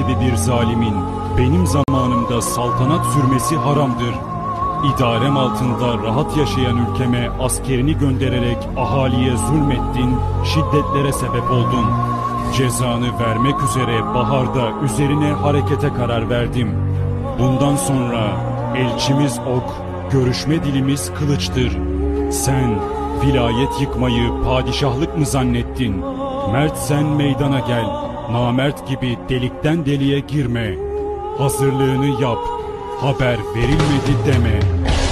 gibi bir zalimin benim zamanımda saltanat sürmesi haramdır. İdarem altında rahat yaşayan ülkeme askerini göndererek ahaliye zulmettin, şiddetlere sebep oldun. Cezanı vermek üzere baharda üzerine harekete karar verdim. Bundan sonra elçimiz ok, görüşme dilimiz kılıçtır. Sen vilayet yıkmayı padişahlık mı zannettin? Mert sen meydana gel, namert gibi delikten deliğe girme. Hazırlığını yap, haber verilmedi deme.